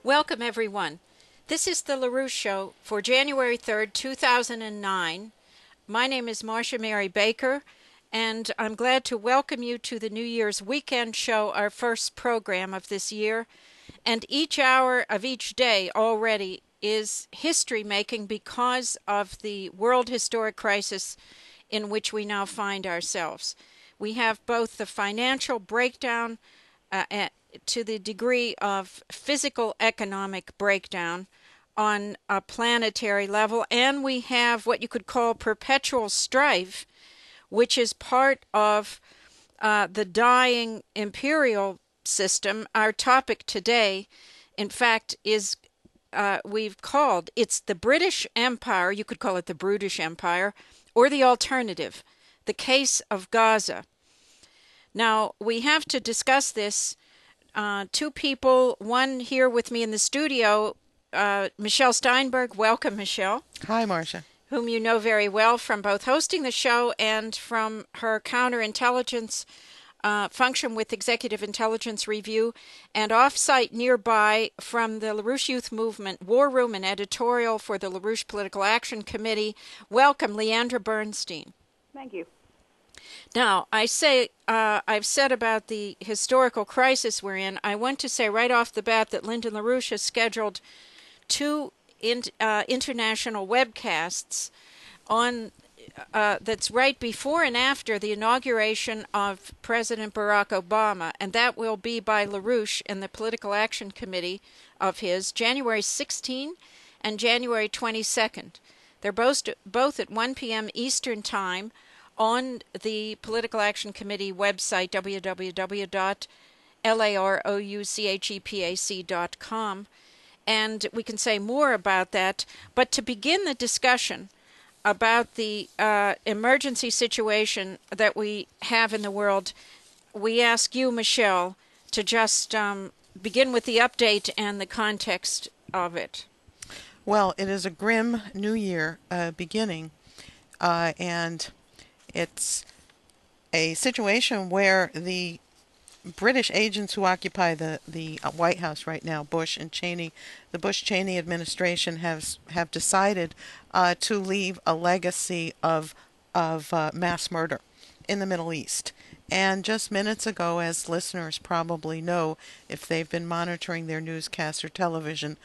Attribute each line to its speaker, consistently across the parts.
Speaker 1: Welcome, everyone. This is the LaRouche Show for January 3rd, 2009. My name is Marcia Mary Baker, and I'm glad to welcome you to the New Year's weekend show, our first program of this year. And each hour of each day already is history-making because of the world historic crisis in which we now find ourselves. We have both the financial breakdown to the degree of physical economic breakdown on a planetary level, and we have what you could call perpetual strife, which is part of the dying imperial system. Our topic today, in fact, is it's the British Empire, you could call it the Brutish Empire, or the alternative, the case of Gaza. Now, we have to discuss this. Two people, one here with me in the studio, Michelle Steinberg. Welcome, Michelle.
Speaker 2: Hi, Marcia.
Speaker 1: Whom you know very well from both hosting the show and from her counterintelligence function with Executive Intelligence Review, and off-site nearby from the LaRouche Youth Movement War Room and editorial for the LaRouche Political Action Committee. Welcome, Leandra Bernstein.
Speaker 3: Thank you.
Speaker 1: Now, I've said about the historical crisis we're in. I want to say right off the bat that Lyndon LaRouche has scheduled two international webcasts on that's right before and after the inauguration of President Barack Obama, and that will be by LaRouche and the Political Action Committee of his, January 16 and January 22nd. They're both at 1 p.m. Eastern Time on the Political Action Committee website, www.larouchepac.com, and we can say more about that. But to begin the discussion about the emergency situation that we have in the world, we ask you, Michelle, to just begin with the update and the context of it.
Speaker 2: Well, it is a grim new year beginning, and it's a situation where the British agents who occupy the White House right now, Bush and Cheney, the Bush-Cheney administration have decided to leave a legacy of mass murder in the Middle East. And just minutes ago, as listeners probably know if they've been monitoring their newscasts or television,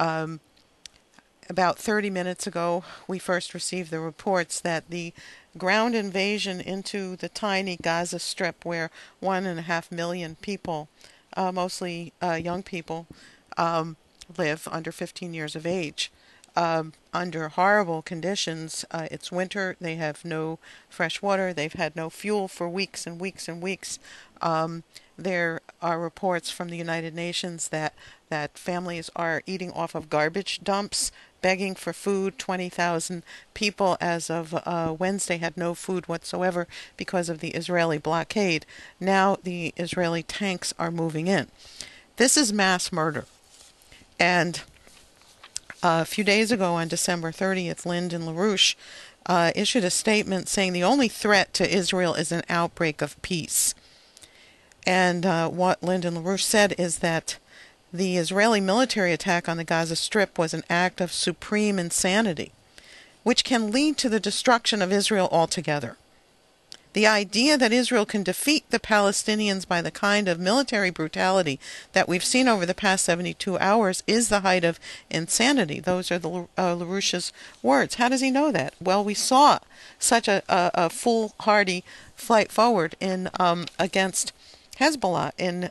Speaker 2: about 30 minutes ago, we first received the reports that the ground invasion into the tiny Gaza Strip, where 1.5 million people, mostly young people, live under 15 years of age, under horrible conditions. It's winter. They have no fresh water. They've had no fuel for weeks and weeks and weeks. There are reports from the United Nations that families are eating off of garbage dumps, begging for food. 20,000 people as of Wednesday had no food whatsoever because of the Israeli blockade. Now the Israeli tanks are moving in. This is mass murder. And a few days ago, on December 30th, Lyndon LaRouche issued a statement saying the only threat to Israel is an outbreak of peace. And what Lyndon LaRouche said is that the Israeli military attack on the Gaza Strip was an act of supreme insanity, which can lead to the destruction of Israel altogether. The idea that Israel can defeat the Palestinians by the kind of military brutality that we've seen over the past 72 hours is the height of insanity. Those are the LaRouche's words. How does he know that? Well, we saw such a foolhardy flight forward in against Hezbollah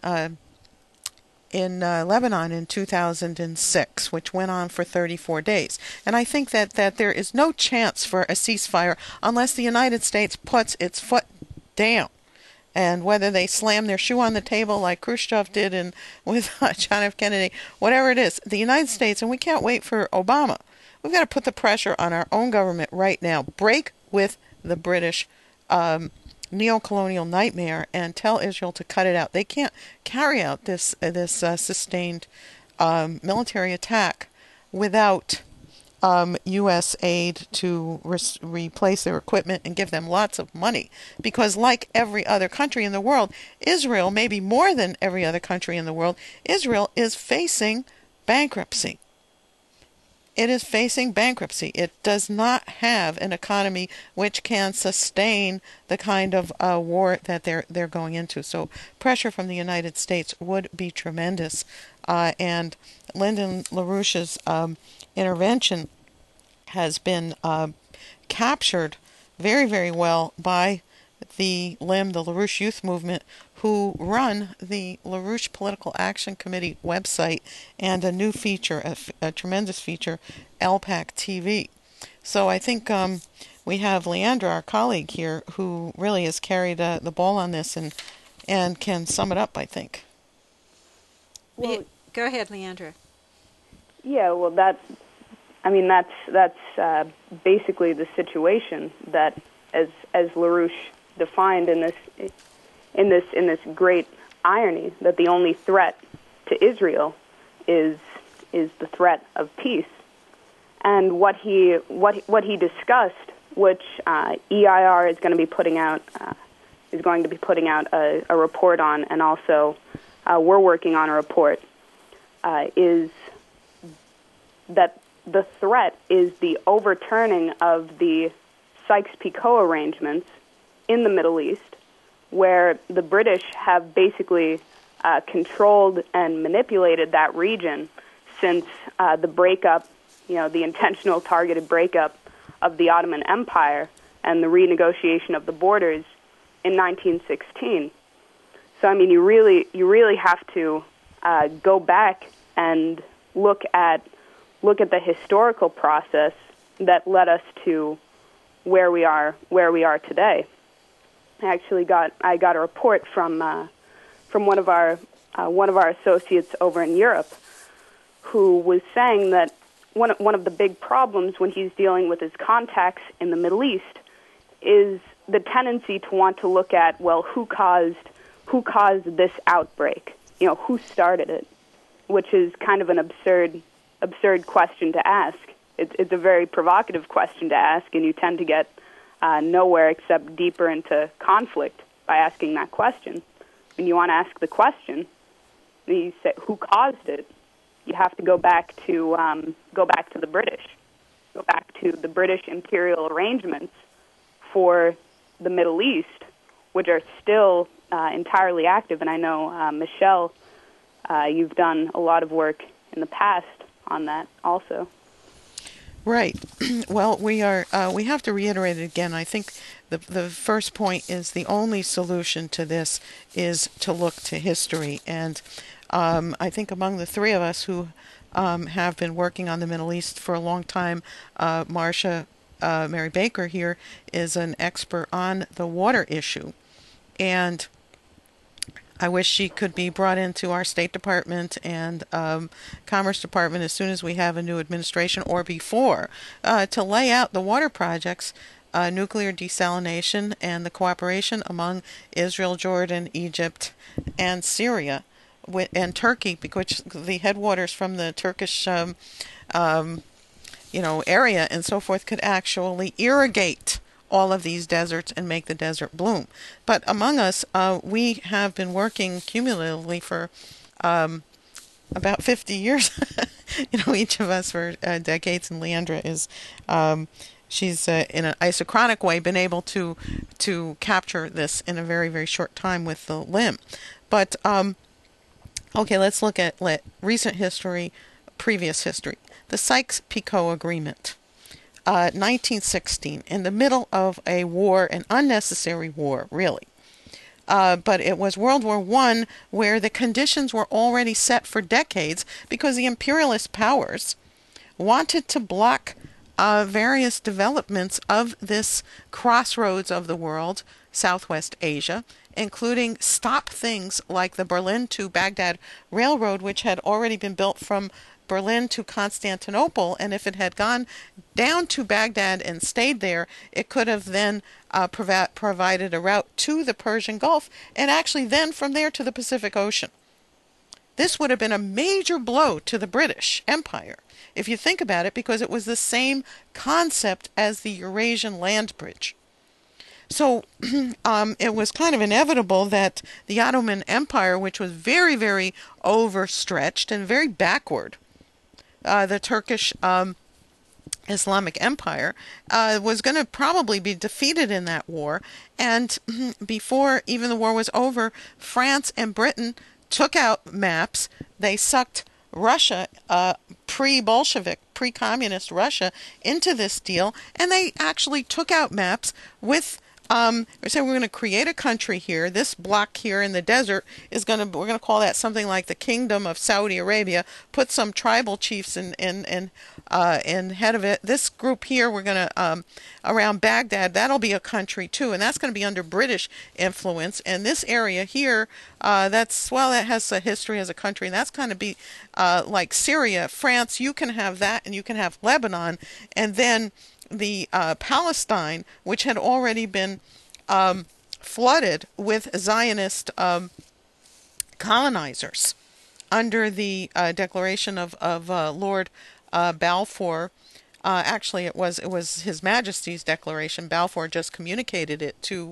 Speaker 2: in Lebanon in 2006, which went on for 34 days. And I think that there is no chance for a ceasefire unless the United States puts its foot down. And whether they slam their shoe on the table like Khrushchev did with John F. Kennedy, whatever it is, the United States, and we can't wait for Obama, we've got to put the pressure on our own government right now. Break with the British neo-colonial nightmare and tell Israel to cut it out. They can't carry out this sustained military attack without U.S. aid to replace their equipment and give them lots of money. Because like every other country in the world, Israel, maybe more than every other country in the world, Israel is facing bankruptcy. It is facing bankruptcy. It does not have an economy which can sustain the kind of war that they're going into. So pressure from the United States would be tremendous. And Lyndon LaRouche's intervention has been captured very, very well by the LYM, the LaRouche Youth Movement, who run the LaRouche Political Action Committee website and a new feature, a tremendous feature, LPAC TV. So I think we have Leandra, our colleague here, who really has carried the ball on this and can sum it up, I think.
Speaker 1: Well, go ahead, Leandra.
Speaker 3: Yeah, well, that's basically the situation that, as LaRouche defined in this great irony, that the only threat to Israel is the threat of peace. And what he discussed, which EIR is going to be putting out a report on, and also we're working on a report, is that the threat is the overturning of the Sykes-Picot arrangements in the Middle East, where the British have basically controlled and manipulated that region since the breakup, the intentional targeted breakup of the Ottoman Empire and the renegotiation of the borders in 1916. So, I mean, you really have to go back and look at the historical process that led us to where we are today. I got a report from one of our associates over in Europe, who was saying that one of the big problems when he's dealing with his contacts in the Middle East is the tendency to want to look at, well, who caused this outbreak? Who started it? Which is kind of an absurd question to ask. It's a very provocative question to ask, and you tend to get nowhere except deeper into conflict by asking that question. When you want to ask the question, you say, who caused it? You have to go back to the British, go back to the British imperial arrangements for the Middle East, which are still entirely active. And I know, Michelle, you've done a lot of work in the past on that also.
Speaker 2: Right. Well, we have to reiterate it again. I think the first point is the only solution to this is to look to history. And I think among the three of us who have been working on the Middle East for a long time, Marcia Mary Baker here is an expert on the water issue. And I wish she could be brought into our State Department and Commerce Department as soon as we have a new administration or before to lay out the water projects, nuclear desalination, and the cooperation among Israel, Jordan, Egypt, and Syria, and Turkey, because the headwaters from the Turkish area and so forth could actually irrigate all of these deserts and make the desert bloom. But among us, we have been working cumulatively for about 50 years, each of us for decades, and Leandra is, she's in an isochronic way been able to capture this in a very, very short time with the LYM. But, okay, let's look at recent history, previous history. The Sykes-Picot Agreement. 1916, in the middle of a war, an unnecessary war, really. But it was World War I, where the conditions were already set for decades because the imperialist powers wanted to block various developments of this crossroads of the world, Southwest Asia, including stop things like the Berlin to Baghdad Railroad, which had already been built from Berlin to Constantinople, and if it had gone down to Baghdad and stayed there, it could have then provided a route to the Persian Gulf, and actually then from there to the Pacific Ocean. This would have been a major blow to the British Empire, if you think about it, because it was the same concept as the Eurasian land bridge. So it was kind of inevitable that the Ottoman Empire, which was very, very overstretched and very backward, the Turkish Islamic Empire, was going to probably be defeated in that war. And before even the war was over, France and Britain took out maps. They sucked Russia, pre-Bolshevik, pre-communist Russia, into this deal, and they actually took out maps with they said we're going to create a country here. This block here in the desert is we're going to call that something like the Kingdom of Saudi Arabia. Put some tribal chiefs in head of it. This group here, we're going to around Baghdad. That'll be a country too, and that's going to be under British influence. And this area here, that has a history as a country, and that's kind of be like Syria, France. You can have that, and you can have Lebanon, and then the Palestine, which had already been flooded with Zionist colonizers under the declaration of Lord Balfour. Actually, it was His Majesty's declaration. Balfour just communicated it to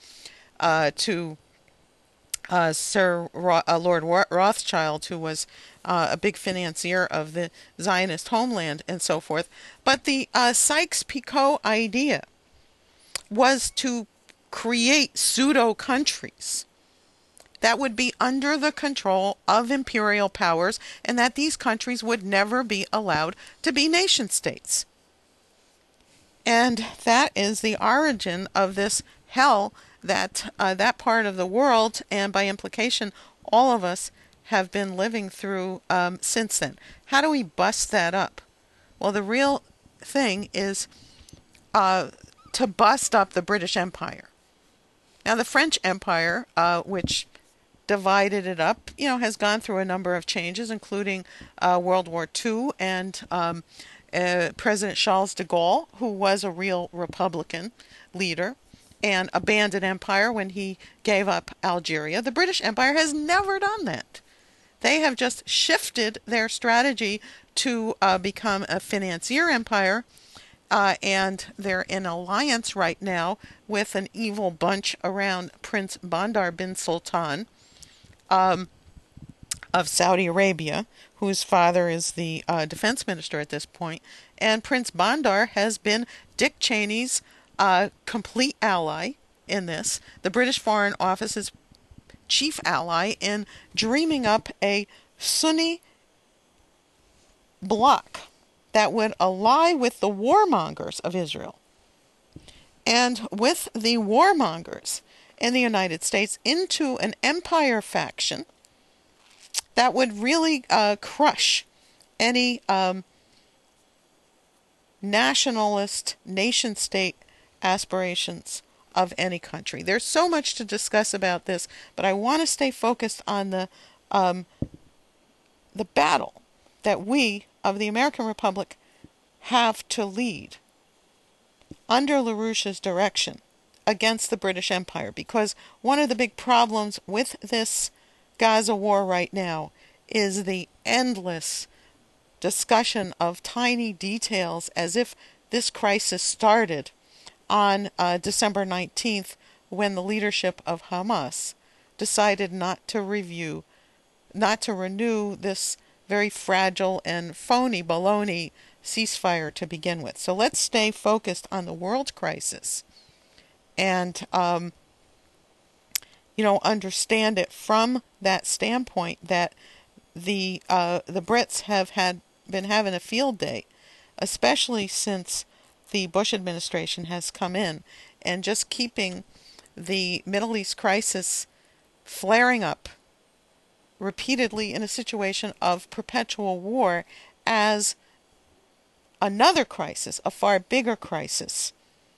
Speaker 2: Sir Lord Rothschild, who was a big financier of the Zionist homeland and so forth. But the Sykes-Picot idea was to create pseudo-countries that would be under the control of imperial powers, and that these countries would never be allowed to be nation states. And that is the origin of this hell that that part of the world, and by implication all of us, have been living through since then. How do we bust that up? Well, the real thing is to bust up the British Empire. Now, the French Empire, which divided it up, has gone through a number of changes, including World War II and President Charles de Gaulle, who was a real Republican leader, and abandoned empire when he gave up Algeria. The British Empire has never done that. They have just shifted their strategy to become a financier empire, and they're in alliance right now with an evil bunch around Prince Bandar bin Sultan of Saudi Arabia, whose father is the defense minister at this point. And Prince Bandar has been Dick Cheney's complete ally in this. The British Foreign Office's chief ally in dreaming up a Sunni bloc that would ally with the warmongers of Israel and with the warmongers in the United States into an empire faction that would really crush any nationalist nation-state aspirations of any country. There's so much to discuss about this, but I want to stay focused on the battle that we of the American Republic have to lead under LaRouche's direction against the British Empire, because one of the big problems with this Gaza war right now is the endless discussion of tiny details, as if this crisis started on December 19th, when the leadership of Hamas decided not to renew this very fragile and phony baloney ceasefire to begin with. So let's stay focused on the world crisis and understand it from that standpoint, that the Brits have been having a field day, especially since the Bush administration has come in, and just keeping the Middle East crisis flaring up repeatedly in a situation of perpetual war as another crisis, a far bigger crisis,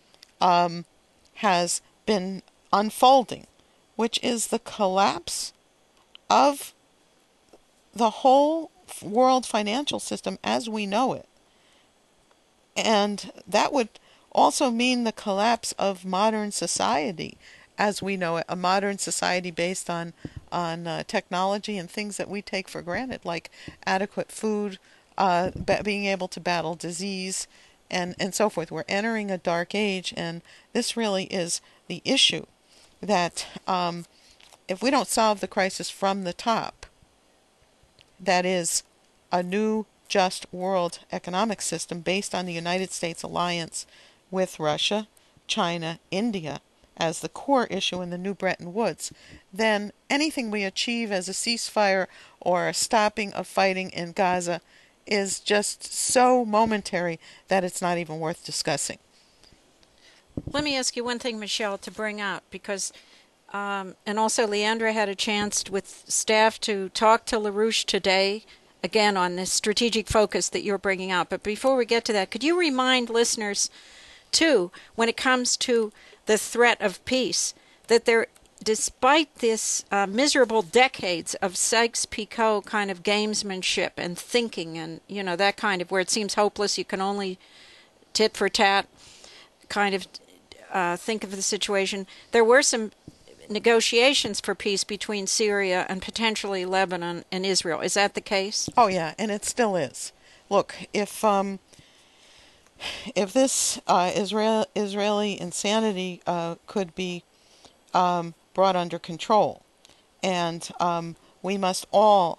Speaker 2: has been unfolding, which is the collapse of the whole world financial system as we know it. And that would also mean the collapse of modern society as we know it, a modern society based on technology and things that we take for granted, like adequate food, being able to battle disease, and so forth. We're entering a dark age, and this really is the issue, that if we don't solve the crisis from the top, that is a new just world economic system based on the United States alliance with Russia, China, India as the core issue in the new Bretton Woods, then anything we achieve as a ceasefire or a stopping of fighting in Gaza is just so momentary that it's not even worth discussing.
Speaker 1: Let me ask you one thing, Michelle, to bring up, because, and also Leandra had a chance with staff to talk to LaRouche today, again, on this strategic focus that you're bringing out. But before we get to that, could you remind listeners, too, when it comes to the threat of peace, that there, despite this miserable decades of Sykes-Picot kind of gamesmanship and thinking and, that kind of where it seems hopeless, you can only tit for tat kind of think of the situation, there were some negotiations for peace between Syria and potentially Lebanon and Israel. Is that the case?
Speaker 2: Oh, yeah, and it still is. Look, if this Israeli insanity could be brought under control, and we must all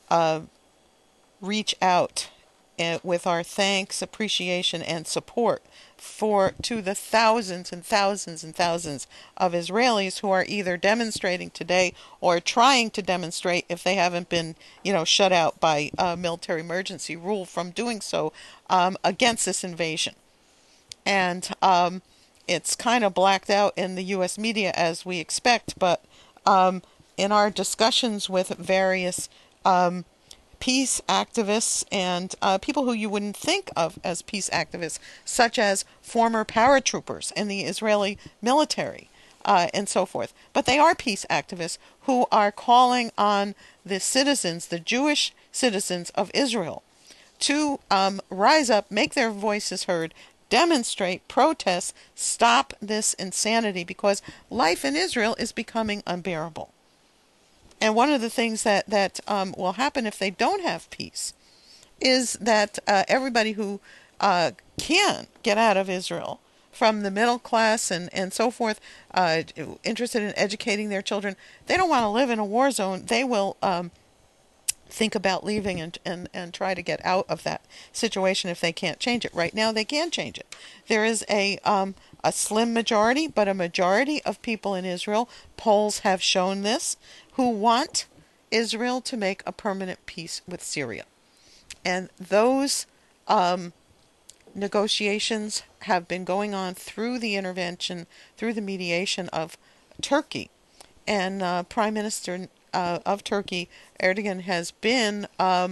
Speaker 2: reach out with our thanks, appreciation, and support to the thousands and thousands and thousands of Israelis who are either demonstrating today or trying to demonstrate, if they haven't been, shut out by military emergency rule from doing so, against this invasion. And it's kind of blacked out in the U.S. media, as we expect, but in our discussions with various peace activists and people who you wouldn't think of as peace activists, such as former paratroopers in the Israeli military and so forth. But they are peace activists who are calling on the citizens, the Jewish citizens of Israel, to rise up, make their voices heard, demonstrate, protest, stop this insanity, because life in Israel is becoming unbearable. And one of the things that will happen if they don't have peace is that everybody who can get out of Israel, from the middle class and so forth, interested in educating their children, they don't want to live in a war zone. They will think about leaving and try to get out of that situation if they can't change it. Right now they can change it. There is a slim majority, but a majority of people in Israel, polls have shown this, who want Israel to make a permanent peace with Syria. And those negotiations have been going on through the intervention, through the mediation of Turkey. And Prime Minister of Turkey, Erdogan, has been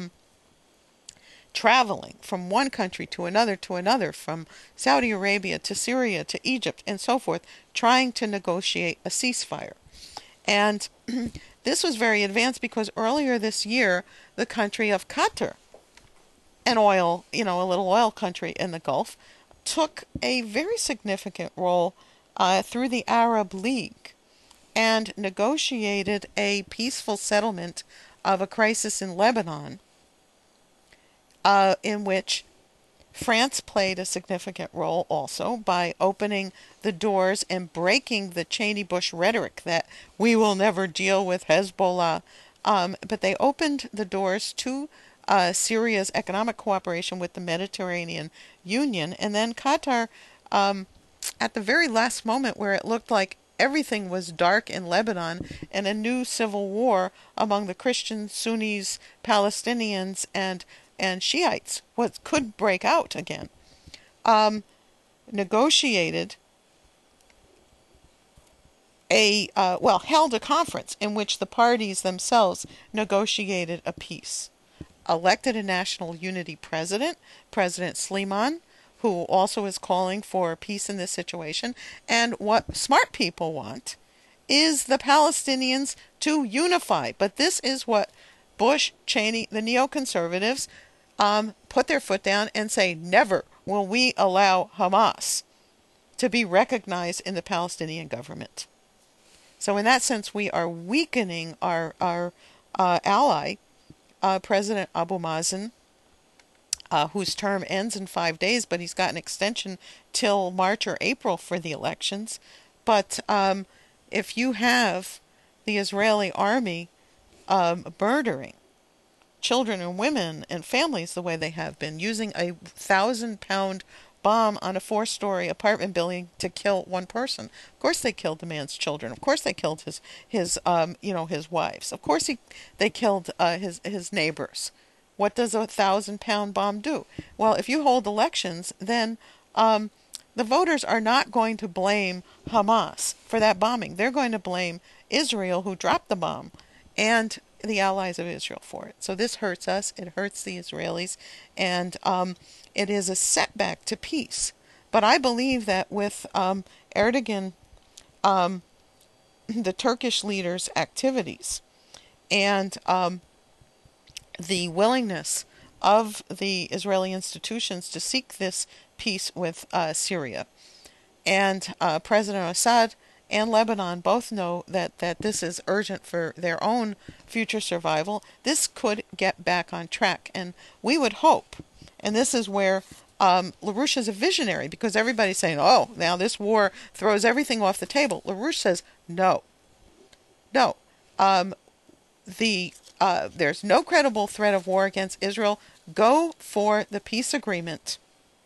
Speaker 2: traveling from one country to another, from Saudi Arabia to Syria to Egypt and so forth, trying to negotiate a ceasefire. And this was very advanced because earlier this year, the country of Qatar, an oil, a little oil country in the Gulf, took a very significant role through the Arab League and negotiated a peaceful settlement of a crisis in Lebanon, in which France played a significant role also by opening the doors and breaking the Cheney-Bush rhetoric that we will never deal with Hezbollah. But they opened the doors to Syria's economic cooperation with the Mediterranean Union. And then Qatar, at the very last moment where it looked like everything was dark in Lebanon and a new civil war among the Christians, Sunnis, Palestinians, and Shiites could break out again, negotiated held a conference in which the parties themselves negotiated a peace, elected a national unity president, President Sleiman, who also is calling for peace in this situation. And what smart people want is the Palestinians to unify. But this is what Bush, Cheney, the neoconservatives put their foot down and say, never will we allow Hamas to be recognized in the Palestinian government. So in that sense, we are weakening our ally, President Abu Mazen, whose term ends in 5 days, but he's got an extension till March or April for the elections. But if you have the Israeli army murdering children and women and families the way they have been, using a 1,000-pound bomb on a 4-story apartment building to kill one person. Of course they killed the man's children. Of course they killed his his wives. Of course they killed his neighbors. What does a 1,000-pound bomb do? Well, if you hold elections, then the voters are not going to blame Hamas for that bombing. They're going to blame Israel, who dropped the bomb, and the allies of Israel for it. So this hurts us. It hurts the Israelis, and it is a setback to peace. But I believe that with Erdogan, the Turkish leader's activities, and the willingness of the Israeli institutions to seek this peace with Syria, and President Assad and Lebanon both know that this is urgent for their own future survival. This could get back on track, and we would hope, and this is where LaRouche is a visionary, because everybody's saying, oh, now this war throws everything off the table. LaRouche says, no. There's no credible threat of war against Israel. Go for the peace agreement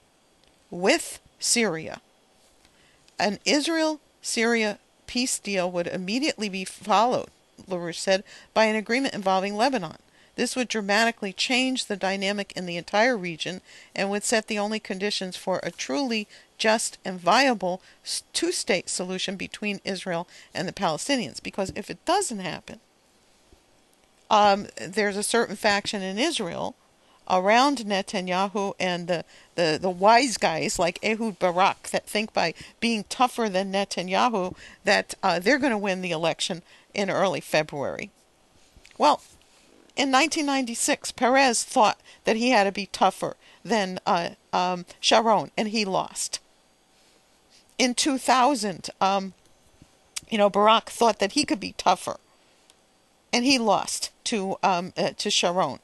Speaker 2: with Syria. An Israel-Syria peace deal would immediately be followed, LaRouche said, by an agreement involving Lebanon. This would dramatically change the dynamic in the entire region and would set the only conditions for a truly just and viable two-state solution between Israel and the Palestinians. Because if it doesn't happen, there's a certain faction in Israel around Netanyahu and the wise guys like Ehud Barak that think by being tougher than Netanyahu that they're going to win the election in early February. Well, in 1996, Peres thought that he had to be tougher than Sharon, and he lost. In 2000, Barak thought that he could be tougher, and he lost to Sharon.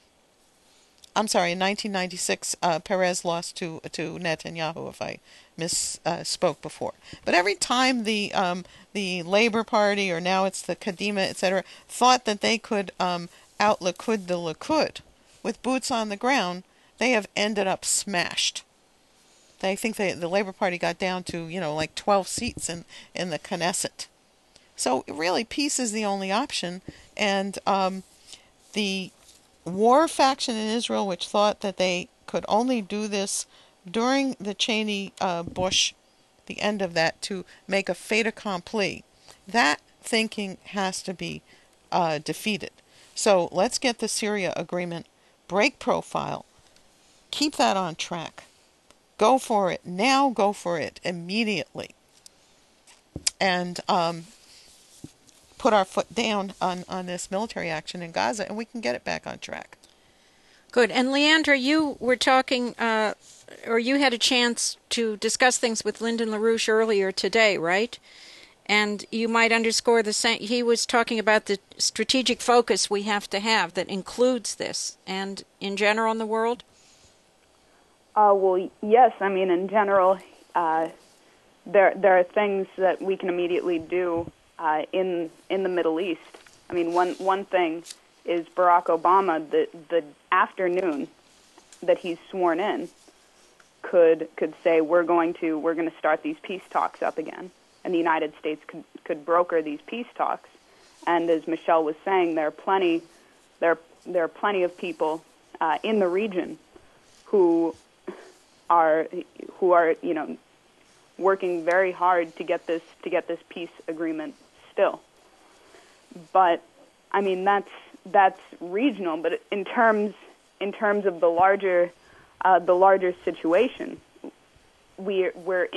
Speaker 2: I'm sorry, in 1996, Peres lost to Netanyahu, if I misspoke before. But every time the Labor Party, or now it's the Kadima, etc., thought that they could out-Likud the Likud with boots on the ground, they have ended up smashed. I think the Labor Party got down to, like 12 seats in the Knesset. So really, peace is the only option, and the war faction in Israel, which thought that they could only do this during the Cheney-Bush, the end of that, to make a fait accompli, that thinking has to be defeated. So let's get the Syria agreement, break profile, keep that on track. Go for it now, go for it immediately. And put our foot down on this military action in Gaza, and we can get it back on track.
Speaker 1: Good. And Leandra, you were talking, or you had a chance to discuss things with Lyndon LaRouche earlier today, right? And you might underscore the same. He was talking about the strategic focus we have to have that includes this, and in general in the world?
Speaker 3: Well, yes. I mean, in general, there are things that we can immediately do in the Middle East. I mean, one thing is Barack Obama, the afternoon that he's sworn in, could say we're going to start these peace talks up again, and the United States could broker these peace talks. And as Michelle was saying, there are plenty of people in the region who are working very hard to get this peace agreement still. But I mean, that's regional. But in terms of the larger situation, we're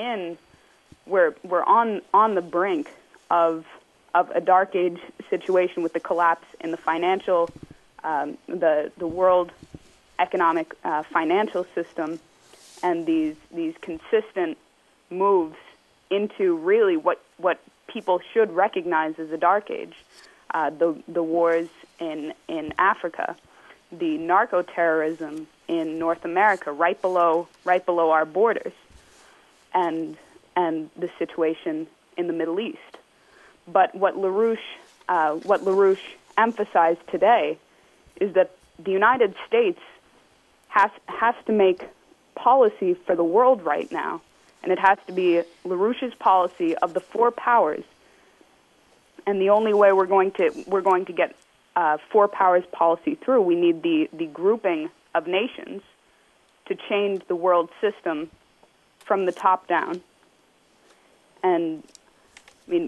Speaker 3: on the brink of a dark age situation with the collapse in the financial the world economic financial system, and these consistent moves into really what people should recognize as a dark age. The wars in Africa, the narco-terrorism in North America, right below our borders, and the situation in the Middle East. But what LaRouche emphasized today is that the United States has to make policy for the world right now, and it has to be LaRouche's policy of the four powers. And the only way we're going to get four powers policy through, we need the grouping of nations to change the world system from the top down. And I mean,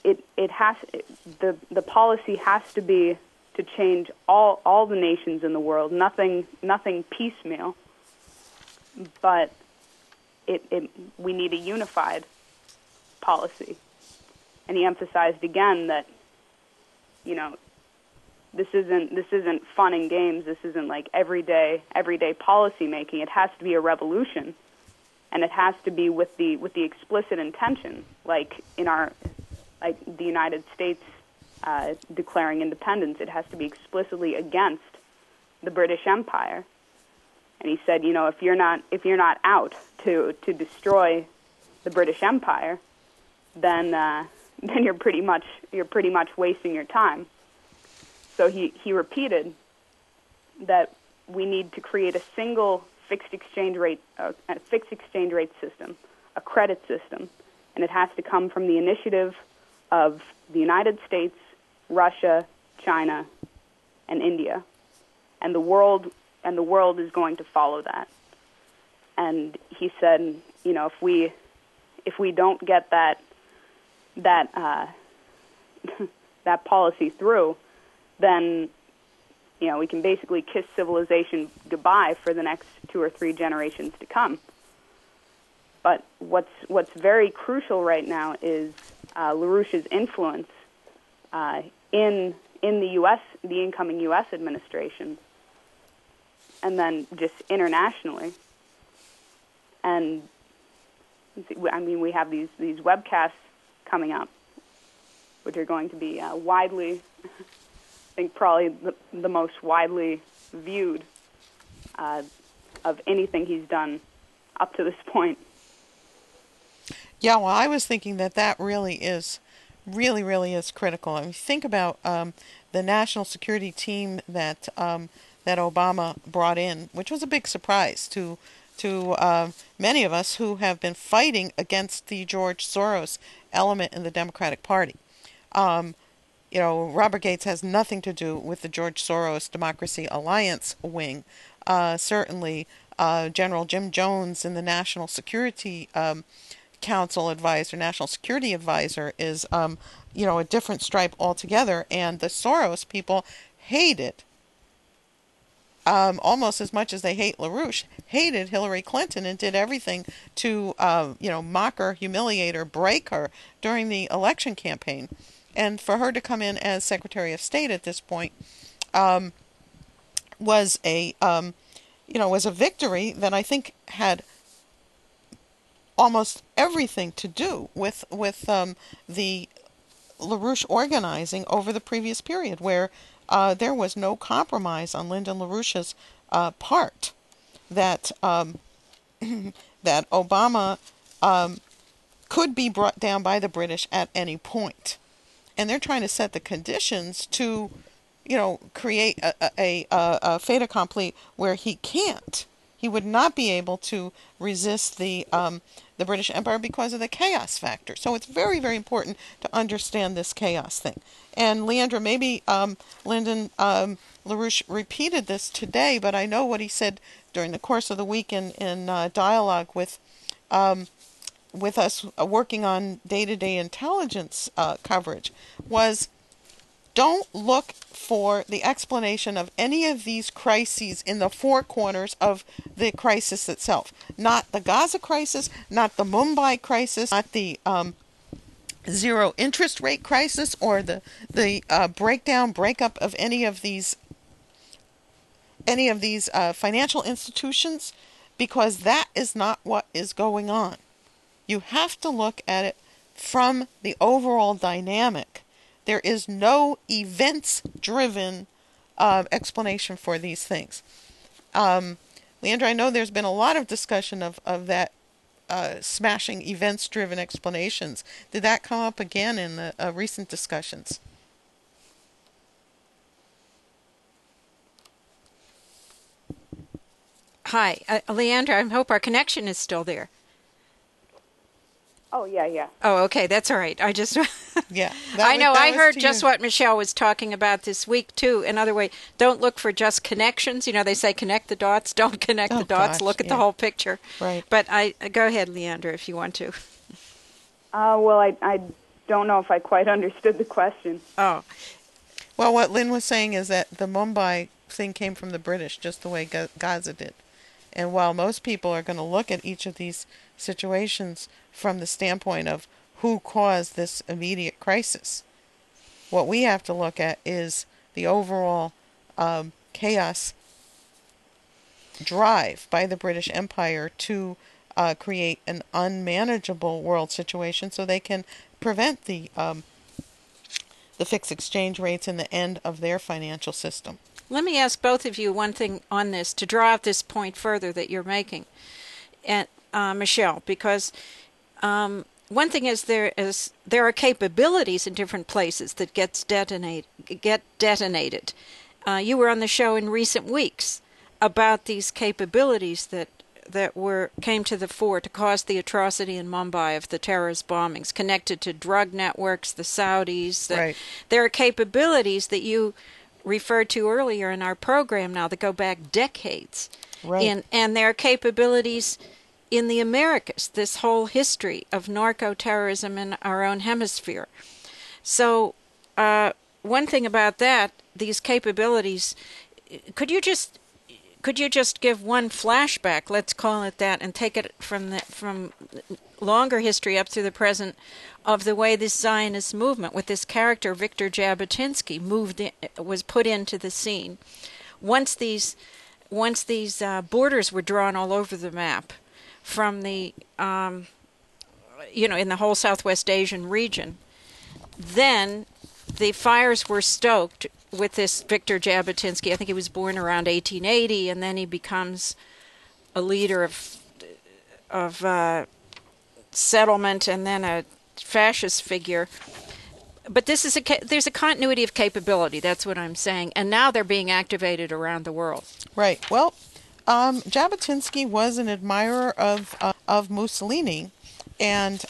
Speaker 3: the policy has to be to change all the nations in the world, nothing piecemeal. But we need a unified policy. And he emphasized again that, you know, this isn't fun and games. This isn't like everyday policy making. It has to be a revolution, and it has to be with the explicit intention, like the United States declaring independence. It has to be explicitly against the British Empire. And he said, you know, if you're not out to destroy the British Empire, then you're pretty much wasting your time. So he repeated that we need to create a single fixed exchange rate system, a credit system, and it has to come from the initiative of the United States, Russia, China, and India, and the world is going to follow that. And he said, you know, if we don't get that policy through, then, you know, we can basically kiss civilization goodbye for the next 2 or 3 generations to come. But what's very crucial right now is LaRouche's influence in the U.S., the incoming U.S. administration, and then just internationally. And I mean, we have these webcasts coming up, which are going to be widely, I think probably the most widely viewed of anything he's done up to this point.
Speaker 2: Yeah, well, I was thinking that really is critical. I mean, think about the national security team that Obama brought in, which was a big surprise to many of us who have been fighting against the George Soros element in the Democratic Party. You know, Robert Gates has nothing to do with the George Soros Democracy Alliance wing. Certainly, General Jim Jones in the National Security Council advisor, National Security Advisor, is you know, a different stripe altogether. And the Soros people hated, almost as much as they hate LaRouche, hated Hillary Clinton and did everything to you know, mock her, humiliate her, break her during the election campaign. And for her to come in as Secretary of State at this point was a victory that I think had almost everything to do with the LaRouche organizing over the previous period, where there was no compromise on Lyndon LaRouche's part. That that Obama could be brought down by the British at any point. And they're trying to set the conditions to, you know, create a fait accompli where he can't. He would not be able to resist the British Empire because of the chaos factor. So it's very, very important to understand this chaos thing. And Leandra, maybe Lyndon LaRouche repeated this today, but I know what he said during the course of the week in dialogue with us working on day-to-day intelligence coverage was, don't look for the explanation of any of these crises in the four corners of the crisis itself. Not the Gaza crisis, not the Mumbai crisis, not the zero interest rate crisis, or the breakup of any of these financial institutions, because that is not what is going on. You have to look at it from the overall dynamic. There is no events-driven explanation for these things. Leandra, I know there's been a lot of discussion of that smashing events-driven explanations. Did that come up again in the recent discussions?
Speaker 1: Hi, Leandra, I hope our connection is still there.
Speaker 3: Oh, yeah.
Speaker 1: Oh, okay, that's all right. I just,
Speaker 2: Yeah.
Speaker 1: I know, I heard
Speaker 2: to
Speaker 1: just
Speaker 2: you.
Speaker 1: what Michelle was talking about this week, too. Another way, don't look for just connections. You know, they say connect the dots. Don't connect the
Speaker 2: Oh,
Speaker 1: dots.
Speaker 2: gosh,
Speaker 1: Look at the
Speaker 2: yeah.
Speaker 1: whole picture.
Speaker 2: Right.
Speaker 1: But go ahead, Leandra, if you want to.
Speaker 3: Well, I don't know if I quite understood the question.
Speaker 1: Oh,
Speaker 2: Well, what Lynn was saying is that the Mumbai thing came from the British, just the way Gaza did. And while most people are going to look at each of these situations from the standpoint of who caused this immediate crisis, what we have to look at is the overall chaos drive by the British Empire to create an unmanageable world situation so they can prevent the fixed exchange rates and the end of their financial system.
Speaker 1: let me ask both of you one thing on this to draw out this point further that you're making, and Michelle, because one thing is there are capabilities in different places that get detonated. You were on the show in recent weeks about these capabilities that came to the fore to cause the atrocity in Mumbai of the terrorist bombings, connected to drug networks, the Saudis.
Speaker 2: Right.
Speaker 1: There are capabilities that you referred to earlier in our program now that go back decades.
Speaker 2: Right.
Speaker 1: And there are capabilities in the Americas, this whole history of narco-terrorism in our own hemisphere. So one thing about that, these capabilities, could you just give one flashback, let's call it that, and take it from longer history up through the present, of the way this Zionist movement, with this character Victor Jabotinsky, was put into the scene. Once these borders were drawn all over the map, from the in the whole Southwest Asian region, then the fires were stoked with this Victor Jabotinsky. I think he was born around 1880, and then he becomes a leader of settlement, and then a fascist figure. But there's a continuity of capability. That's what I'm saying, and now they're being activated around the world.
Speaker 2: Right. Well, Jabotinsky was an admirer of Mussolini, and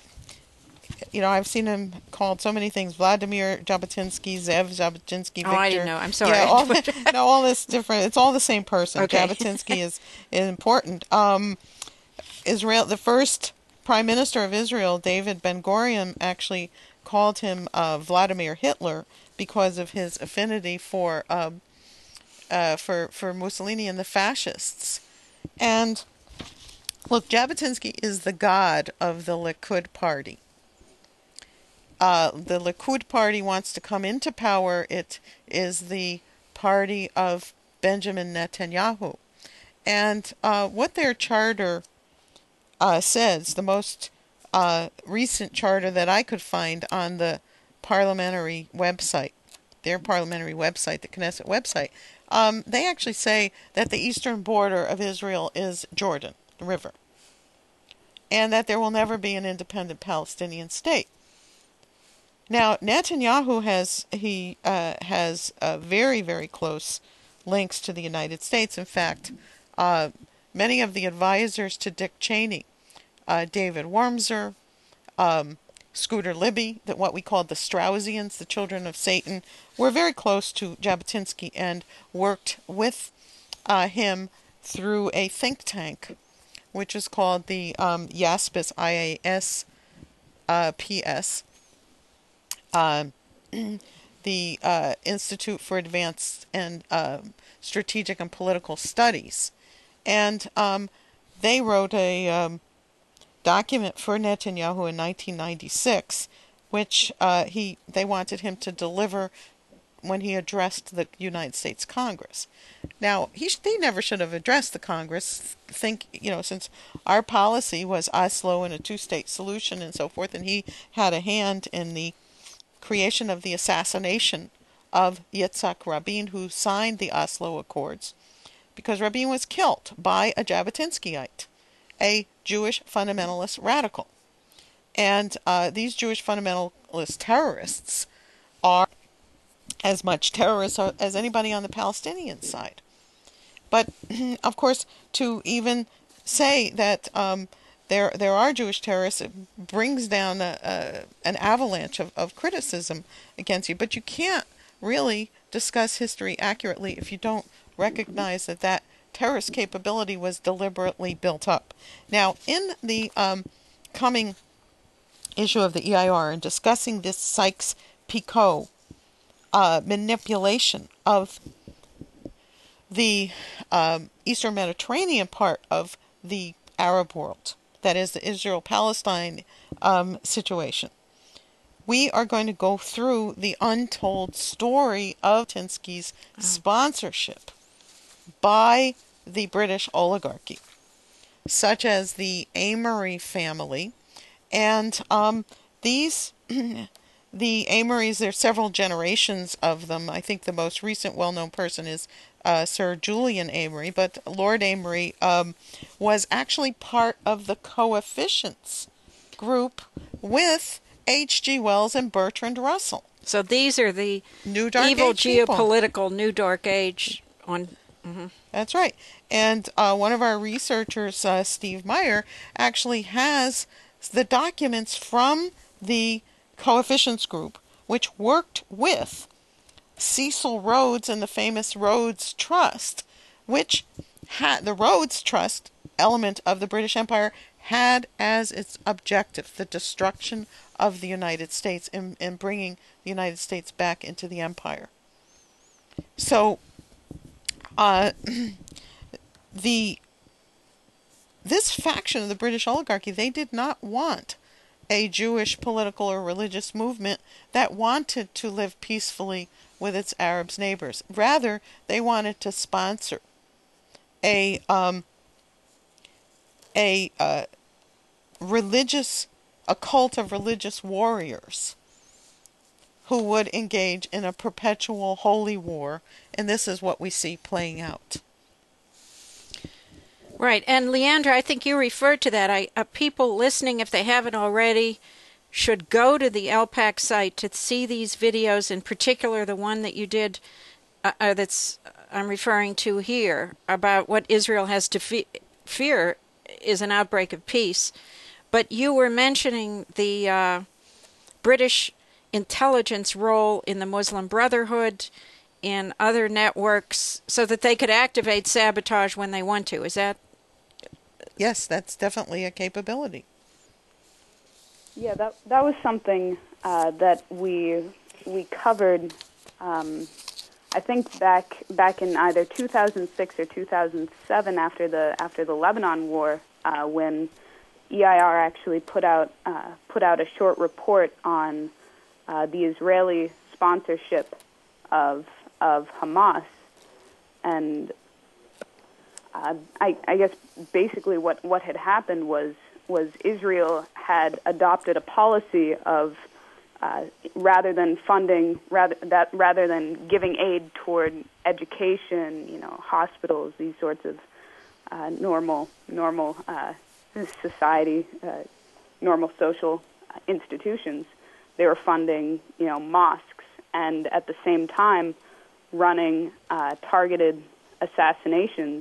Speaker 2: I've seen him called so many things: Vladimir Jabotinsky, Zev Jabotinsky, Victor.
Speaker 1: Oh, I didn't know. I'm sorry.
Speaker 2: Yeah, all this different. It's all the same person.
Speaker 1: Okay.
Speaker 2: Jabotinsky is important. Israel, the first Prime Minister of Israel, David Ben-Gurion, actually called him Vladimir Hitler because of his affinity for Mussolini and the fascists. And look, Jabotinsky is the god of the Likud party. The Likud party wants to come into power. It is the party of Benjamin Netanyahu. And what their charter says, the most recent charter that I could find on the parliamentary website, their parliamentary website, the Knesset website, they actually say that the eastern border of Israel is Jordan River, and that there will never be an independent Palestinian state. Now, Netanyahu has very, very close links to the United States. In fact, many of the advisors to Dick Cheney, David Wormser, Scooter Libby, that what we called the Straussians, the children of Satan, were very close to Jabotinsky and worked with him through a think tank, which is called the IASPS, IASPS, the Institute for Advanced and Strategic and Political Studies. And they wrote a document for Netanyahu in 1996, which they wanted him to deliver when he addressed the United States Congress. Now, he never should have addressed the Congress. Since our policy was Oslo and a two-state solution and so forth, and he had a hand in the creation of the assassination of Yitzhak Rabin, who signed the Oslo Accords, because Rabin was killed by a Jabotinskite, a Jewish fundamentalist radical. And these Jewish fundamentalist terrorists are as much terrorists as anybody on the Palestinian side. But of course, to even say that there are Jewish terrorists, it brings down an avalanche of criticism against you. But you can't really discuss history accurately if you don't recognize that terrorist capability was deliberately built up. Now, in the coming issue of the EIR and discussing this Sykes-Picot manipulation of the Eastern Mediterranean part of the Arab world, that is the Israel-Palestine situation, we are going to go through the untold story of Tinsky's sponsorship by the British oligarchy, such as the Amory family. And these, the Amorys, there are several generations of them. I think the most recent well-known person is Sir Julian Amory, but Lord Amory was actually part of the Coefficients group with H.G. Wells and Bertrand Russell.
Speaker 1: So these are the
Speaker 2: New Dark
Speaker 1: evil
Speaker 2: Age people.
Speaker 1: geopolitical New Dark Age on...
Speaker 2: That's right. And one of our researchers, Steve Meyer, actually has the documents from the Coefficients group, which worked with Cecil Rhodes and the famous Rhodes Trust, which had the Rhodes Trust element of the British Empire had as its objective the destruction of the United States and bringing the United States back into the empire. So this faction of the British oligarchy, they did not want a Jewish political or religious movement that wanted to live peacefully with its Arab neighbors. Rather, they wanted to sponsor a cult of religious warriors who would engage in a perpetual holy war, and this is what we see playing out.
Speaker 1: Right, and Leandra, I think you referred to that. People listening, if they haven't already, should go to the LPAC site to see these videos, in particular the one that you did I'm referring to here, about what Israel has to fear is an outbreak of peace. But you were mentioning the British intelligence role in the Muslim Brotherhood, in other networks, so that they could activate sabotage when they want to. Is that?
Speaker 2: Yes, that's definitely a capability.
Speaker 3: Yeah, that was something that we covered. I think back in either 2006 or 2007, after the Lebanon War, when EIR actually put out a short report on the Israeli sponsorship of Hamas, and I guess basically what had happened was Israel had adopted a policy of rather than giving aid toward education, hospitals, these sorts of normal society, normal social institutions, they were funding mosques, and at the same time running targeted assassinations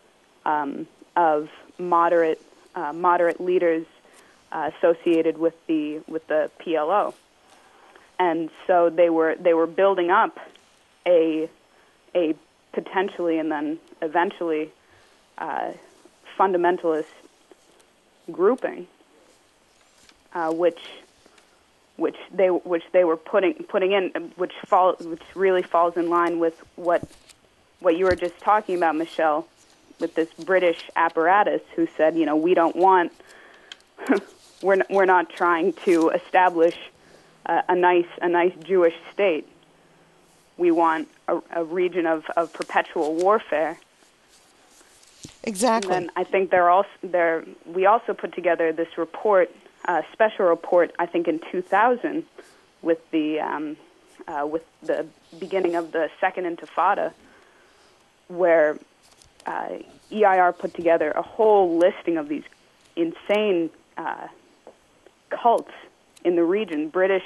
Speaker 3: of moderate leaders associated with the PLO. And so they were building up a potentially and then eventually fundamentalist grouping, which they were putting in, which really falls in line with what you were just talking about, Michelle, with this British apparatus who said, we don't want, we're not trying to establish a nice Jewish state. We want a region of perpetual warfare.
Speaker 2: Exactly.
Speaker 3: And then I think we also put together this report, special report, I think in 2000, with the beginning of the Second Intifada, where EIR put together a whole listing of these insane cults in the region, British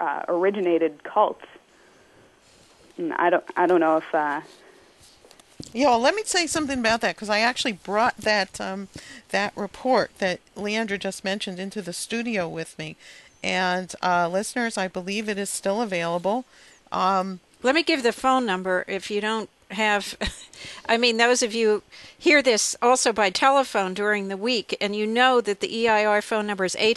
Speaker 3: originated cults. And I don't know if
Speaker 2: Yeah, well, let me say something about that because I actually brought that report that Leandra just mentioned into the studio with me, and listeners, I believe it is still available.
Speaker 1: Let me give the phone number if you don't have. I mean, those of you hear this also by telephone during the week, and you know that the EIR phone number is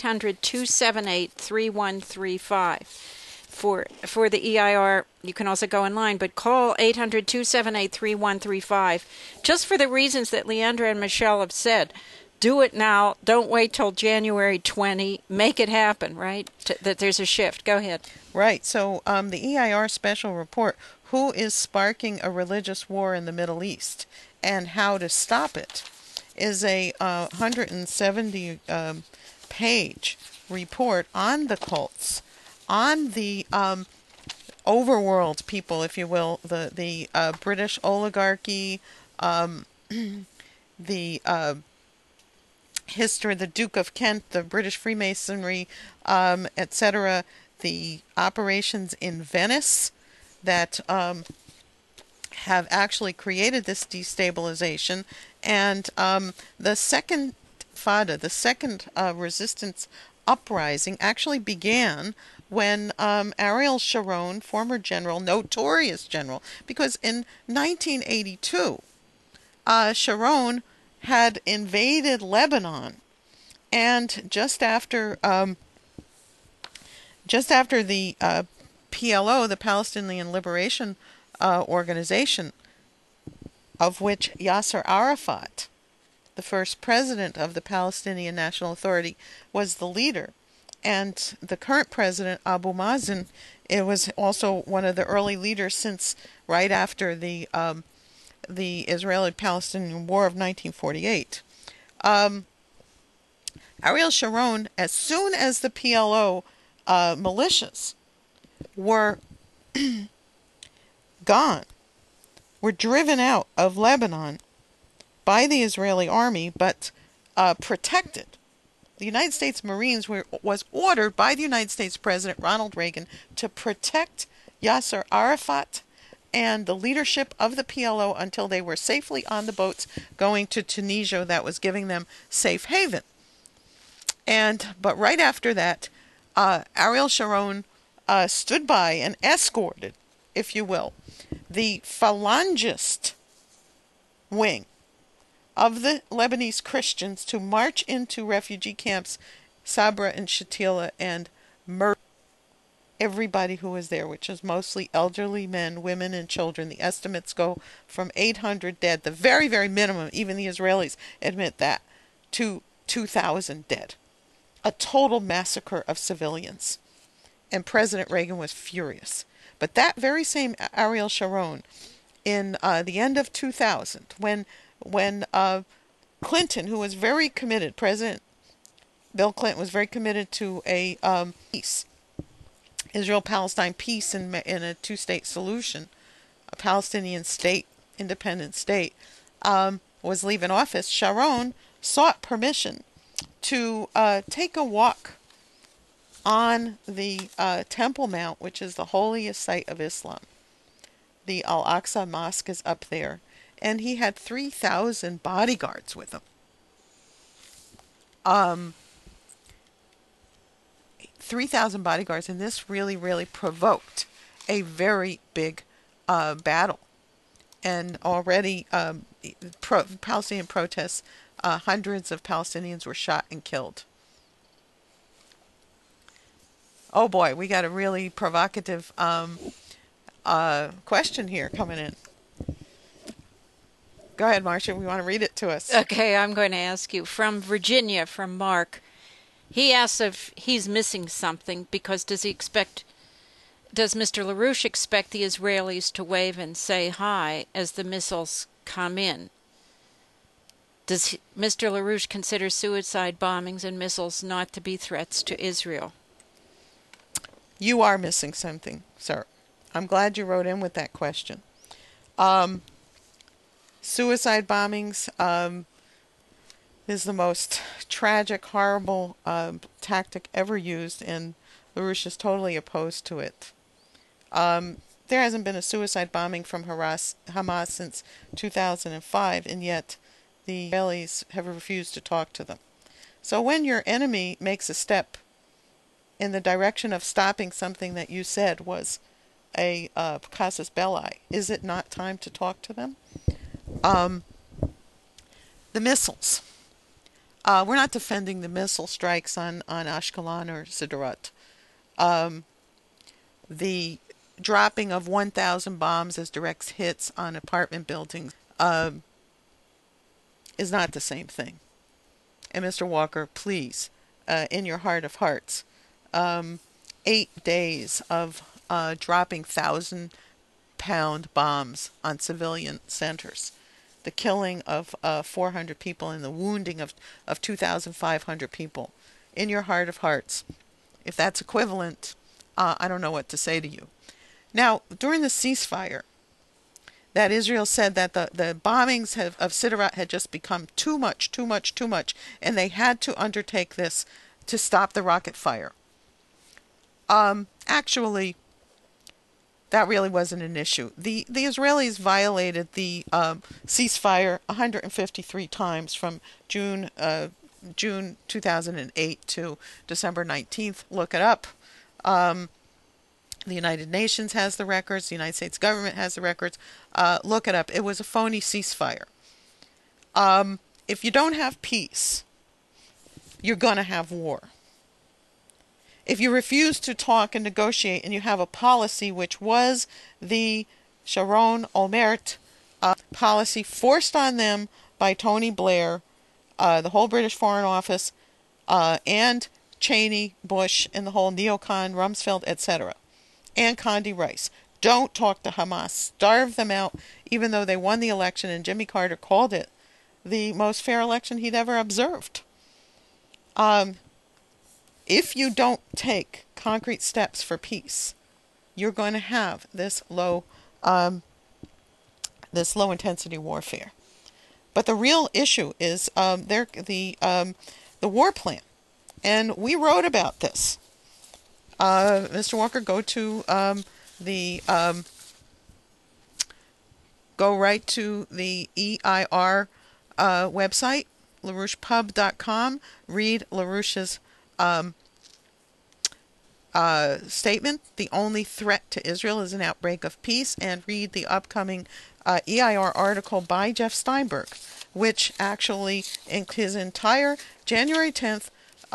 Speaker 1: 800-278-3135. For the EIR, you can also go online, but call 800-278-3135, just for the reasons that Leandra and Michelle have said. Do it now. Don't wait till January 20. Make it happen, right? That there's a shift. Go ahead.
Speaker 2: Right. So the EIR special report, Who is Sparking a Religious War in the Middle East and How to Stop It, is a 170 page report on the cults, on the overworld people, if you will, the British oligarchy, the history, the Duke of Kent, the British Freemasonry, etc., the operations in Venice that have actually created this destabilization, and the second Fada, the second resistance uprising, actually began when Ariel Sharon, former general, notorious general, because in 1982, Sharon had invaded Lebanon, and just after the PLO, the Palestinian Liberation Organization, of which Yasser Arafat, the first president of the Palestinian National Authority, was the leader, and the current president, Abu Mazen, it was also one of the early leaders since right after the Israeli-Palestinian War of 1948. Ariel Sharon, as soon as the PLO militias were gone, were driven out of Lebanon by the Israeli army, but protected. The United States Marines was ordered by the United States President Ronald Reagan to protect Yasser Arafat and the leadership of the PLO until they were safely on the boats going to Tunisia that was giving them safe haven. But right after that, Ariel Sharon stood by and escorted, if you will, the Phalangist wing of the Lebanese Christians to march into refugee camps Sabra and Shatila and murder everybody who was there, which is mostly elderly men, women, and children. The estimates go from 800 dead, the very, very minimum, even the Israelis admit that, to 2,000 dead. A total massacre of civilians. And President Reagan was furious. But that very same Ariel Sharon, in the end of 2000, when Clinton, who was very committed, President Bill Clinton was very committed to a peace, Israel-Palestine peace in a two-state solution, a Palestinian state, independent state, was leaving office, Sharon sought permission to take a walk on the Temple Mount, which is the holiest site of Islam. The Al-Aqsa Mosque is up there, and he had 3,000 bodyguards with him. 3,000 bodyguards, and this really, really provoked a very big battle. And already, Palestinian protests, hundreds of Palestinians were shot and killed. Oh boy, we got a really provocative question here coming in. Go ahead, Marcia. We want to read it to us.
Speaker 1: Okay, I'm going to ask you. From Virginia, from Mark. He asks if he's missing something because does Mr. LaRouche expect the Israelis to wave and say hi as the missiles come in? Does Mr. LaRouche consider suicide bombings and missiles not to be threats to Israel?
Speaker 2: You are missing something, sir. I'm glad you wrote in with that question. Suicide bombings is the most tragic, horrible tactic ever used, and LaRouche is totally opposed to it. there hasn't been a suicide bombing from Hamas since 2005, and yet the Israelis have refused to talk to them. So when your enemy makes a step in the direction of stopping something that you said was a casus belli, is it not time to talk to them? The missiles. We're not defending the missile strikes on Ashkelon or Sderot. The dropping of 1,000 bombs as direct hits on apartment buildings is not the same thing. And Mr. Walker, please, in your heart of hearts, 8 days of dropping 1,000-pound bombs on civilian centers, the killing of 400 people and the wounding of 2,500 people. In your heart of hearts, if that's equivalent, I don't know what to say to you. Now, during the ceasefire, that Israel said that the bombings of Sderot had just become too much, and they had to undertake this to stop the rocket fire. Actually, that really wasn't an issue. The Israelis violated the ceasefire 153 times from June 2008 to December 19th. Look it up. The United Nations has the records. The United States government has the records. Look it up. It was a phony ceasefire. If you don't have peace, you're going to have war. If you refuse to talk and negotiate and you have a policy which was the Sharon Olmert policy forced on them by Tony Blair, the whole British Foreign Office, and Cheney, Bush, and the whole neocon, Rumsfeld, etc., and Condi Rice. Don't talk to Hamas. Starve them out, even though they won the election, and Jimmy Carter called it the most fair election he'd ever observed. If you don't take concrete steps for peace, you're going to have this low intensity warfare. But the real issue is the war plan, and we wrote about this. Mr. Walker, go to go right to the EIR website, LaRouchePub.com. Read LaRouche's statement, "The only threat to Israel is an outbreak of peace," and read the upcoming EIR article by Jeff Steinberg, which actually in his entire January 10th,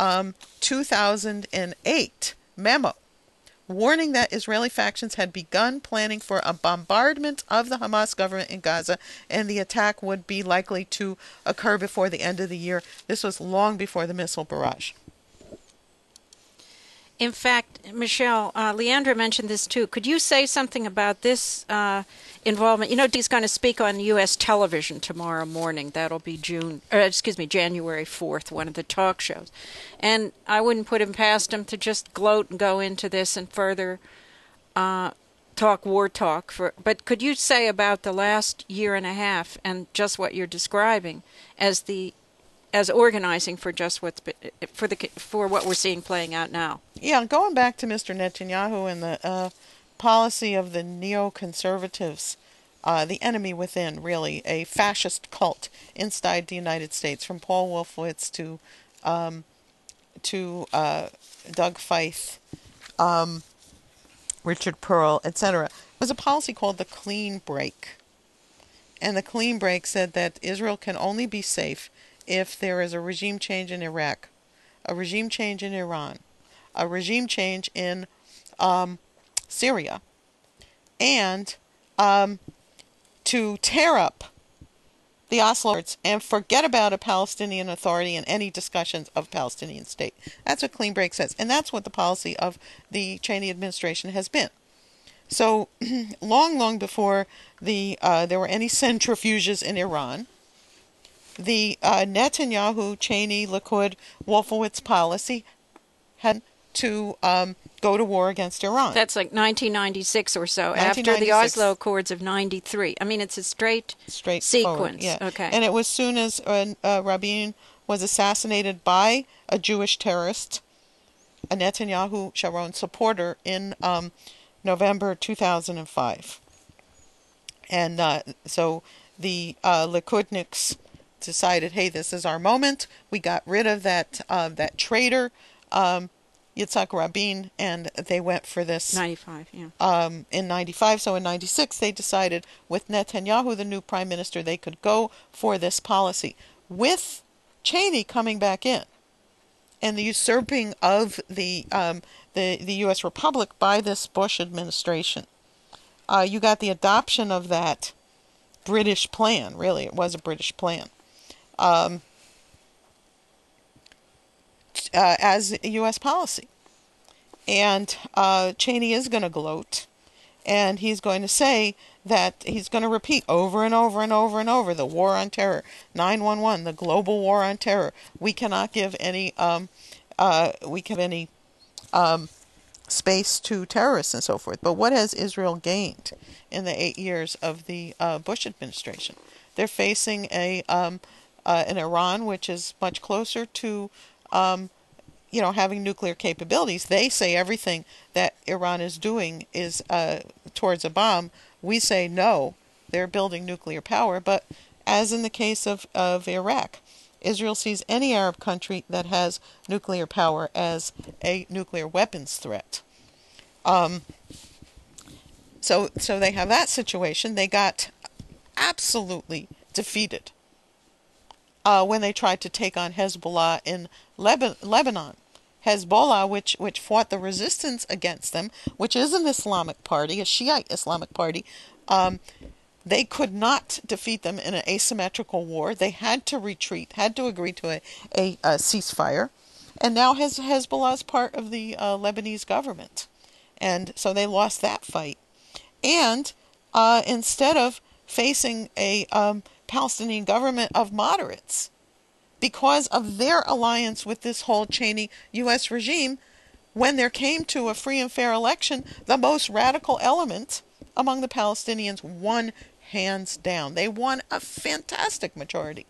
Speaker 2: 2008 memo warning that Israeli factions had begun planning for a bombardment of the Hamas government in Gaza, and the attack would be likely to occur before the end of the year. This was long before the missile barrage.
Speaker 1: In fact, Michelle, Leandra mentioned this too. Could you say something about this involvement? You know, he's going to speak on U.S. television tomorrow morning. That'll be January 4th, one of the talk shows. And I wouldn't put him past him to just gloat and go into this and further talk war talk. But could you say about the last year and a half and just what you're describing as organizing for just for what we're seeing playing out now?
Speaker 2: Yeah, going back to Mr. Netanyahu and the policy of the neoconservatives, the enemy within, really, a fascist cult inside the United States, from Paul Wolfowitz to Doug Feith, Richard Pearl, etc., was a policy called the Clean Break. And the Clean Break said that Israel can only be safe if there is a regime change in Iraq, a regime change in Iran, a regime change in Syria, and to tear up the Oslo Accords and forget about a Palestinian Authority and any discussions of Palestinian state. That's what Clean Break says, and that's what the policy of the Cheney administration has been. So long before there were any centrifuges in Iran, the Netanyahu, Cheney, Likud, Wolfowitz policy had to go to war against Iran.
Speaker 1: That's like 1996 or so, after the Oslo Accords of 93. I mean, it's a straight sequence.
Speaker 2: Yeah.
Speaker 1: Okay.
Speaker 2: And it was soon as Rabin was assassinated by a Jewish terrorist, a Netanyahu Sharon supporter in November 2005. And so the Likudniks decided, hey, this is our moment. We got rid of that traitor, Yitzhak Rabin, and they went for this
Speaker 1: 95, yeah.
Speaker 2: In 95. So in 96, they decided with Netanyahu, the new prime minister, they could go for this policy. With Cheney coming back in and the usurping of the U.S. Republic by this Bush administration, you got the adoption of that British plan. Really, it was a British plan. As U.S. policy. And Cheney is going to gloat, and he's going to say that he's going to repeat over and over and over and over the war on terror, 9/11, the global war on terror. We cannot give any space to terrorists and so forth. But what has Israel gained in the 8 years of the Bush administration? They're facing an Iran which is much closer to having nuclear capabilities. They say everything that Iran is doing is towards a bomb. We say no, they're building nuclear power. But as in the case of Iraq, Israel sees any Arab country that has nuclear power as a nuclear weapons threat. So they have that situation. They got absolutely defeated when they tried to take on Hezbollah in Lebanon. Hezbollah, which fought the resistance against them, which is an Islamic party, a Shiite Islamic party, they could not defeat them in an asymmetrical war. They had to retreat, had to agree to a ceasefire. And now Hezbollah is part of the Lebanese government. And so they lost that fight. And instead of facing a Palestinian government of moderates, because of their alliance with this whole Cheney U.S. regime, when there came to a free and fair election, the most radical element among the Palestinians won hands down. They won a fantastic majority.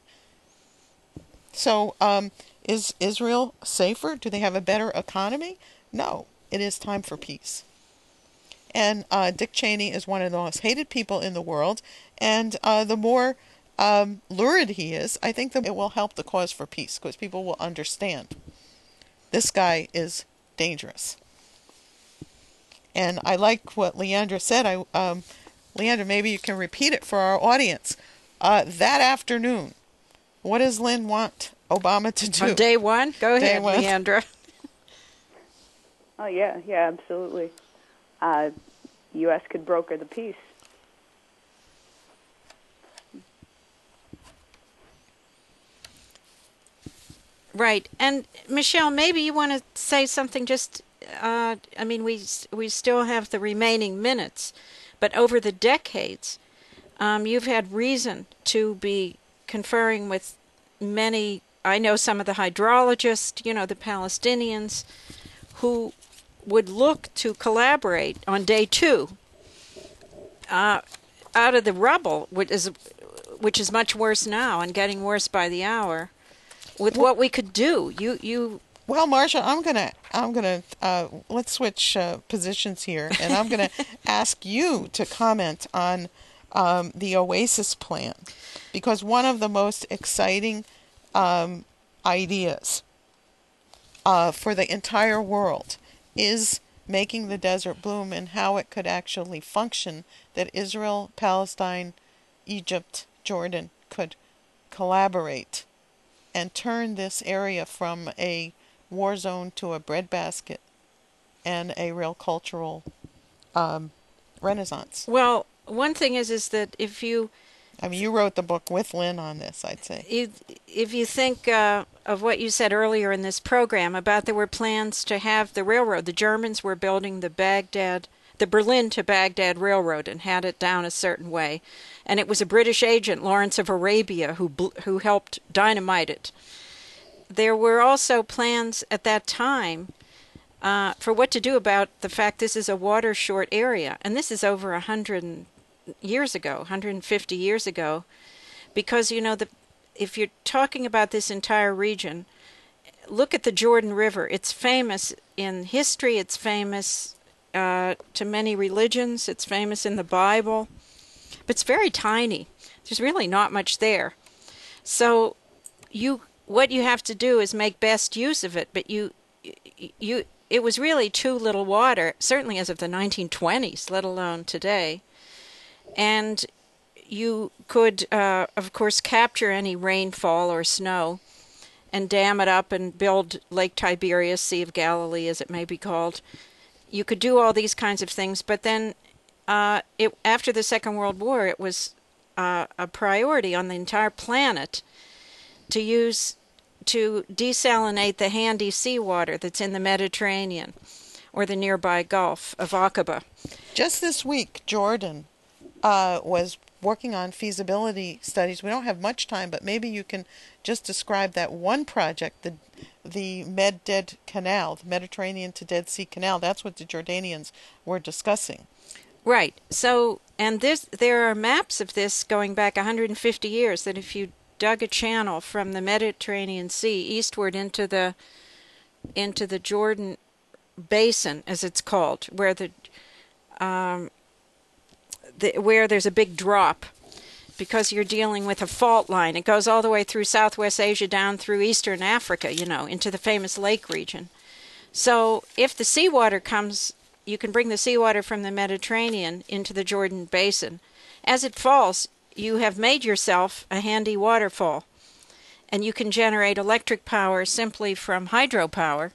Speaker 2: So is Israel safer? Do they have a better economy? No. It is time for peace. And Dick Cheney is one of the most hated people in the world. And the more lurid he is, I think that it will help the cause for peace, because people will understand this guy is dangerous. And I like what Leandra said. Leandra, maybe you can repeat it for our audience. That afternoon, what does Lynn want Obama to do?
Speaker 1: On day one? Go ahead, Leandra.
Speaker 3: Oh, yeah, absolutely. U.S. could broker the peace.
Speaker 1: Right. And Michelle, maybe you want to say something just, we still have the remaining minutes, but over the decades, you've had reason to be conferring with many, I know some of the hydrologists, the Palestinians, who would look to collaborate on day two out of the rubble, which is much worse now and getting worse by the hour, with what we could do.
Speaker 2: Well, Marcia, I'm gonna let's switch positions here, and I'm gonna ask you to comment on the Oasis plan, because one of the most exciting ideas for the entire world is making the desert bloom, and how it could actually function, that Israel, Palestine, Egypt, Jordan could collaborate and turn this area from a war zone to a breadbasket and a real cultural renaissance.
Speaker 1: Well, one thing is that if you...
Speaker 2: you wrote the book with Lynn on this, I'd say.
Speaker 1: If you think of what you said earlier in this program about there were plans to have the railroad, the Germans were building the Berlin to Baghdad railroad and had it down a certain way. And it was a British agent, Lawrence of Arabia, who helped dynamite it. There were also plans at that time for what to do about the fact this is a water-short area. And this is over 150 years ago. Because, if you're talking about this entire region, look at the Jordan River. It's famous in history. It's famous to many religions. It's famous in the Bible, but it's very tiny. There's really not much there. So what you have to do is make best use of it, but it was really too little water, certainly as of the 1920s, let alone today. And you could, of course, capture any rainfall or snow and dam it up and build Lake Tiberias, Sea of Galilee, as it may be called. You could do all these kinds of things, but then after the Second World War, it was a priority on the entire planet to desalinate the handy seawater that's in the Mediterranean or the nearby Gulf of Aqaba.
Speaker 2: Just this week, Jordan was working on feasibility studies. We don't have much time, but maybe you can just describe that one project, the Med-Dead Canal, the Mediterranean to Dead Sea Canal. That's what the Jordanians were discussing.
Speaker 1: Right. So, and there are maps of this going back 150 years, that if you dug a channel from the Mediterranean Sea eastward into the Jordan Basin, as it's called, where where there's a big drop, because you're dealing with a fault line. It goes all the way through Southwest Asia, down through Eastern Africa, into the famous lake region. So if the seawater comes, you can bring the seawater from the Mediterranean into the Jordan Basin. As it falls, you have made yourself a handy waterfall, and you can generate electric power simply from hydropower,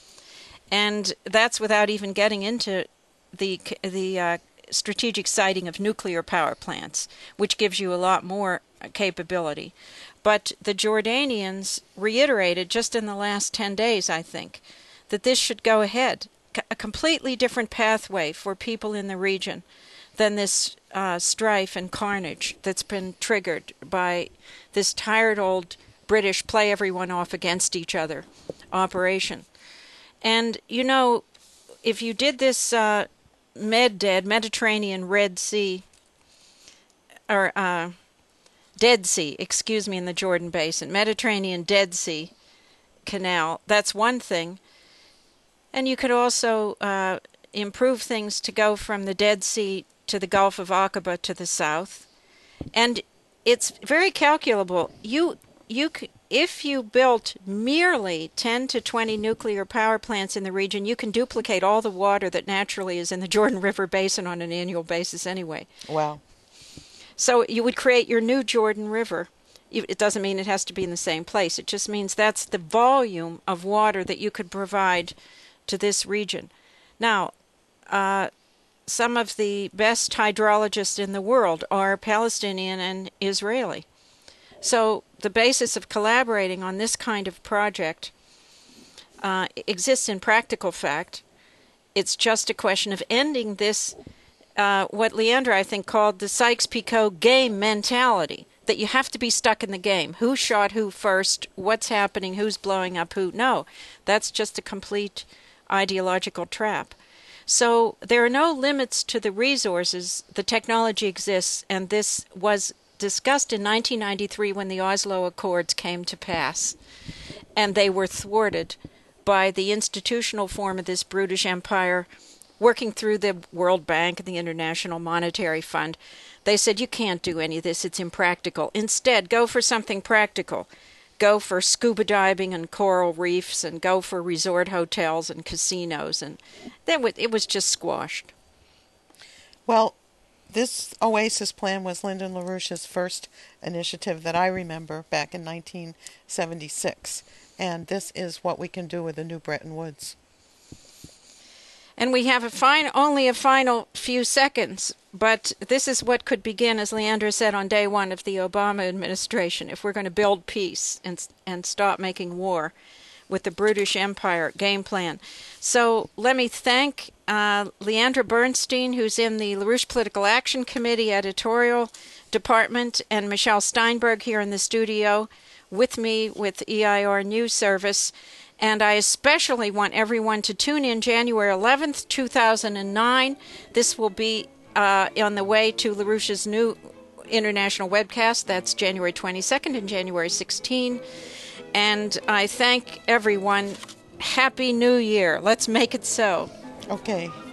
Speaker 1: and that's without even getting into the strategic siting of nuclear power plants, which gives you a lot more capability. But the Jordanians reiterated just in the last 10 days, I think, that this should go ahead, a completely different pathway for people in the region than this strife and carnage that's been triggered by this tired old British play everyone off against each other operation. And, if you did this Mediterranean Red Sea, or Dead Sea, in the Jordan Basin, Mediterranean Dead Sea Canal, that's one thing. And you could also improve things to go from the Dead Sea to the Gulf of Aqaba to the south. And it's very calculable. If you built merely 10 to 20 nuclear power plants in the region, you can duplicate all the water that naturally is in the Jordan River Basin on an annual basis anyway.
Speaker 2: Wow.
Speaker 1: So you would create your new Jordan River. It doesn't mean it has to be in the same place. It just means that's the volume of water that you could provide to this region. Now, some of the best hydrologists in the world are Palestinian and Israeli. So the basis of collaborating on this kind of project exists in practical fact. It's just a question of ending this, what Leandra, I think, called the Sykes-Picot game mentality, that you have to be stuck in the game. Who shot who first? What's happening? Who's blowing up who? No, that's just a complete ideological trap. So there are no limits to the resources. The technology exists, and this was discussed in 1993 when the Oslo Accords came to pass, and they were thwarted by the institutional form of this brutish empire working through the World Bank and the International Monetary Fund. They said, you can't do any of this, it's impractical. Instead, go for something practical. Go for scuba diving and coral reefs, and go for resort hotels and casinos, and then it was just squashed.
Speaker 2: Well, this Oasis plan was Lyndon LaRouche's first initiative that I remember back in 1976. And this is what we can do with the new Bretton Woods.
Speaker 1: And we have only a final few seconds, but this is what could begin, as Leandra said, on day one of the Obama administration, if we're going to build peace and stop making war with the brutish empire game plan. So let me thank Leandra Bernstein, who's in the LaRouche Political Action Committee editorial department, and Michelle Steinberg here in the studio with me with EIR News Service. And I especially want everyone to tune in January 11th, 2009. This will be on the way to LaRouche's new international webcast. That's January 22nd and January 16th. And I thank everyone. Happy New Year. Let's make it so.
Speaker 2: Okay.